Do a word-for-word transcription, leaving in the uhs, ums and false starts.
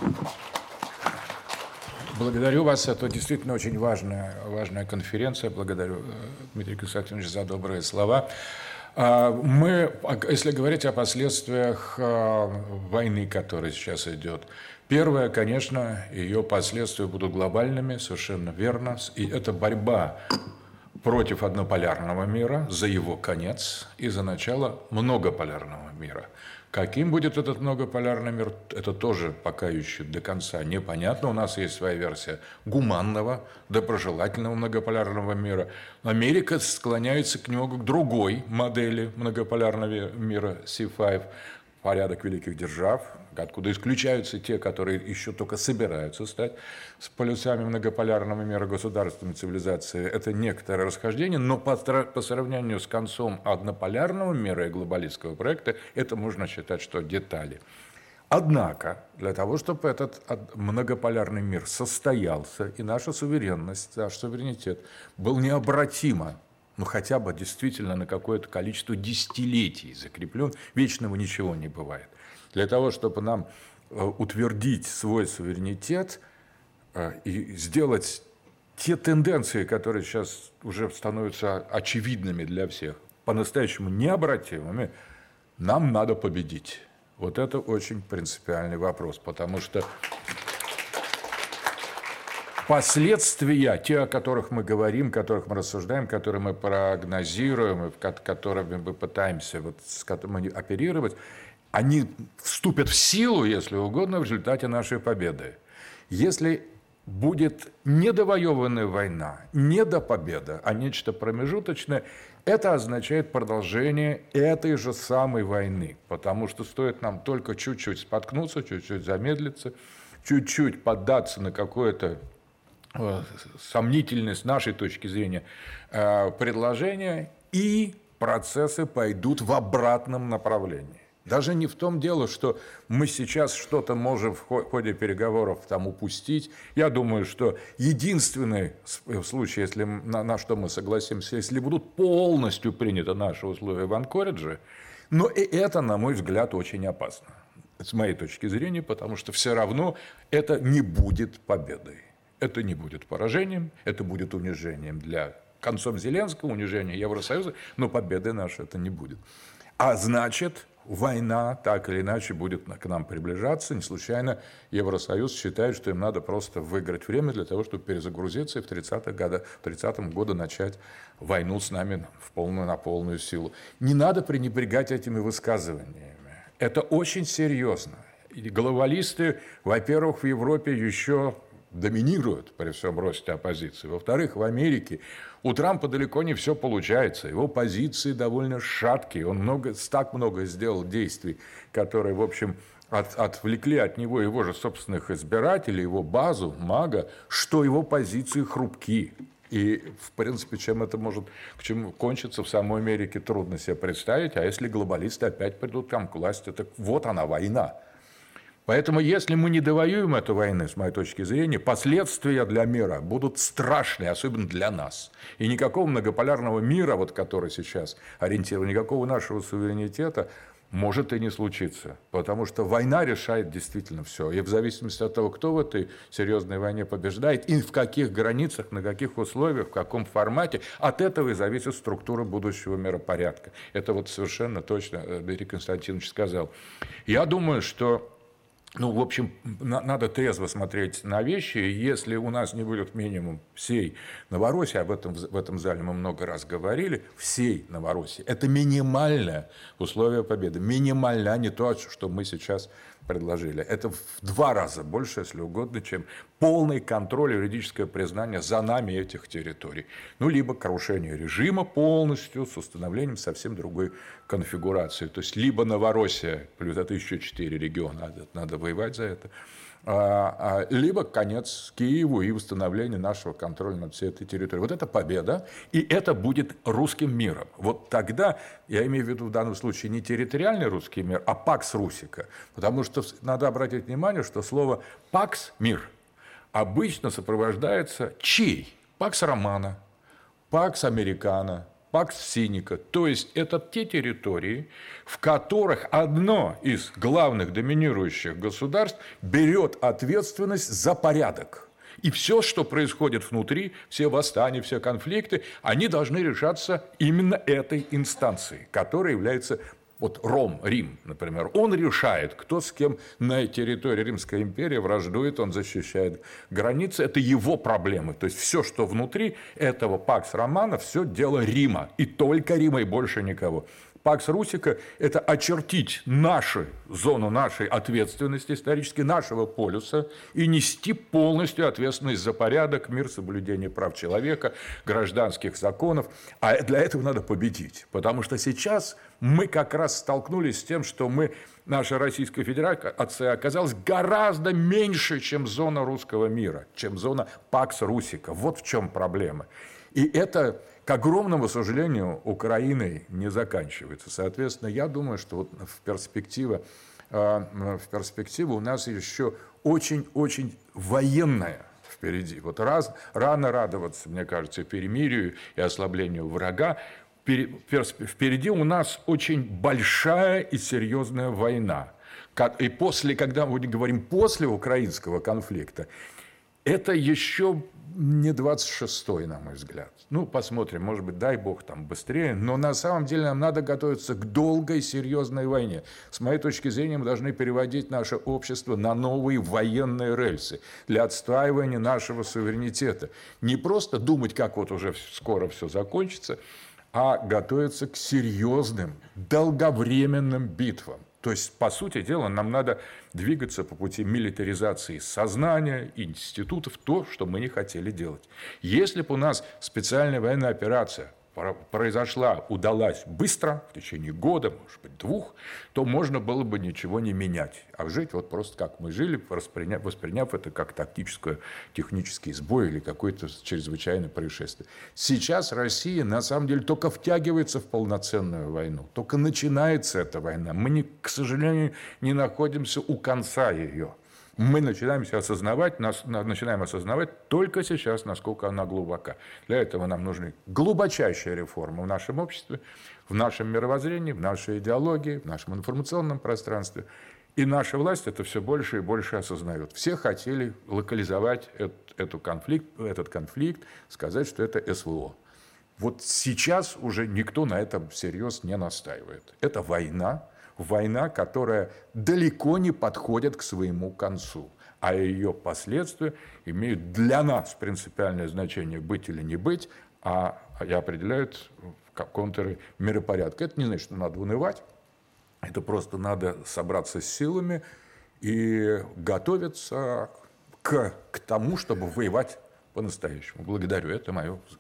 Благодарю вас. Это действительно очень важная, важная конференция. Благодарю, Дмитрий Константинович, за добрые слова. Мы, если говорить о последствиях войны, которая сейчас идет, первое, конечно, ее последствия будут глобальными, совершенно верно. И это борьба против однополярного мира, за его конец и за начало многополярного мира. Каким будет этот многополярный мир, это тоже пока еще до конца непонятно. У нас есть своя версия гуманного, доброжелательного многополярного мира. Америка склоняется к нему, к другой модели многополярного мира си пять, порядок великих держав, откуда исключаются те, которые еще только собираются стать с полюсами многополярного мира, государственной цивилизации. Это некоторое расхождение, но по, по сравнению с концом однополярного мира и глобалистского проекта, это можно считать, что детали. Однако, для того, чтобы этот многополярный мир состоялся, и наша суверенность, наш суверенитет был необратимо, ну хотя бы действительно на какое-то количество десятилетий закреплен, вечного ничего не бывает. Для того, чтобы нам утвердить свой суверенитет и сделать те тенденции, которые сейчас уже становятся очевидными для всех, по-настоящему необратимыми, нам надо победить. Вот это очень принципиальный вопрос, потому что последствия, те, о которых мы говорим, о которых мы рассуждаем, которые мы прогнозируем, которыми мы пытаемся вот, с которыми оперировать, они вступят в силу, если угодно, в результате нашей победы. Если будет недовоеванная война, не до победы, а нечто промежуточное, это означает продолжение этой же самой войны, потому что стоит нам только чуть-чуть споткнуться, чуть-чуть замедлиться, чуть-чуть поддаться на какое-то сомнительное с нашей точки зрения предложение, и процессы пойдут в обратном направлении. Даже не в том дело, что мы сейчас что-то можем в ходе переговоров там упустить. Я думаю, что единственный случай, если, на, на что мы согласимся, если будут полностью приняты наши условия в Анкоридже, но и это, на мой взгляд, очень опасно. С моей точки зрения, потому что все равно это не будет победой. Это не будет поражением, это будет унижением для концом Зеленского, унижением Евросоюза, но победы нашей это не будет. А значит, война так или иначе будет к нам приближаться. Не случайно Евросоюз считает, что им надо просто выиграть время для того, чтобы перезагрузиться и в тридцатых годах, в тридцатом году начать войну с нами в полную, на полную силу. Не надо пренебрегать этими высказываниями. Это очень серьезно. И глобалисты, во-первых, в Европе еще доминируют при всем росте оппозиции. Во-вторых, в Америке у Трампа далеко не все получается. Его позиции довольно шаткие. Он много, так много сделал действий, которые, в общем, от, отвлекли от него его же собственных избирателей, его базу, МАГА, что его позиции хрупки. И, в принципе, чем это может к чему кончиться в самой Америке, трудно себе представить. А если глобалисты опять придут там к власти, так вот она, война. Поэтому, если мы не довоюем эту войну, с моей точки зрения, последствия для мира будут страшные, особенно для нас. И никакого многополярного мира, вот, который сейчас ориентирован, никакого нашего суверенитета может и не случиться. Потому что война решает действительно все. И в зависимости от того, кто в этой серьезной войне побеждает, и в каких границах, на каких условиях, в каком формате, от этого и зависит структура будущего миропорядка. Это вот совершенно точно Дмитрий Константинович сказал. Я думаю, что Ну, в общем, надо трезво смотреть на вещи. Если у нас не будет минимум всей Новороссии, об этом в этом зале мы много раз говорили, всей Новороссии, это минимальное условие победы. Минимальное, а не то, что мы сейчас предложили. Это в два раза больше, если угодно, чем полный контроль, юридическое признание за нами этих территорий. Ну, либо крушение режима полностью с установлением совсем другой конфигурации. То есть, либо Новороссия, плюс это еще четыре региона, надо воевать за это, либо конец Киеву и установление нашего контроля над всей этой территорией. Вот это победа, и это будет русским миром. Вот тогда, я имею в виду в данном случае не территориальный русский мир, а пакс русика. Потому что надо обратить внимание, что слово пакс – мир обычно сопровождается чей? Пакс романа, пакс американо, Пакс Синика. То есть это те территории, в которых одно из главных доминирующих государств берет ответственность за порядок. И все, что происходит внутри, все восстания, все конфликты, они должны решаться именно этой инстанцией, которая является... Вот Ром, Рим, например, он решает, кто с кем на территории Римской империи враждует, он защищает границы. Это его проблемы. То есть все, что внутри этого Пакс Романа, все дело Рима. И только Рима, и больше никого. Пакс Русика – это очертить нашу зону нашей ответственности, исторически нашего полюса, и нести полностью ответственность за порядок, мир, соблюдение прав человека, гражданских законов. А для этого надо победить. Потому что сейчас мы как раз столкнулись с тем, что мы, наша Российская Федерация оказалась гораздо меньше, чем зона русского мира, чем зона Пакс Русика. Вот в чем проблема. И это, к огромному сожалению, Украиной не заканчивается. Соответственно, я думаю, что вот в перспективе, в перспективе у нас еще очень-очень военная впереди. Вот раз, рано радоваться, мне кажется, перемирию и ослаблению врага. Впереди у нас очень большая и серьезная война. И после, когда мы говорим после украинского конфликта, это еще не двадцать шестой, на мой взгляд. Ну, посмотрим, может быть, дай бог, там быстрее. Но на самом деле нам надо готовиться к долгой, серьезной войне. С моей точки зрения, мы должны переводить наше общество на новые военные рельсы для отстаивания нашего суверенитета. Не просто думать, как вот уже скоро все закончится, а готовиться к серьезным, долговременным битвам. То есть, по сути дела, нам надо двигаться по пути милитаризации сознания, институтов, то, что мы не хотели делать. Если бы у нас специальная военная операция произошла, удалась быстро, в течение года, может быть, двух, то можно было бы ничего не менять. А жить вот просто как мы жили, восприняв, восприняв это как тактическое, технический сбой или какое-то чрезвычайное происшествие. Сейчас Россия, на самом деле, только втягивается в полноценную войну. Только начинается эта война. Мы, не, к сожалению, не находимся у конца ее. Мы начинаем осознавать, начинаем осознавать только сейчас, насколько она глубока. Для этого нам нужны глубочайшие реформы в нашем обществе, в нашем мировоззрении, в нашей идеологии, в нашем информационном пространстве. И наша власть это все больше и больше осознает. Все хотели локализовать этот, эту конфликт, этот конфликт, сказать, что это эс вэ о. Вот сейчас уже никто на этом всерьез не настаивает. Это война. Война, которая далеко не подходит к своему концу, а ее последствия имеют для нас принципиальное значение быть или не быть, а определяют контуры миропорядка. Это не значит, что надо унывать, это просто надо собраться с силами и готовиться к, к тому, чтобы воевать по-настоящему. Благодарю, это мое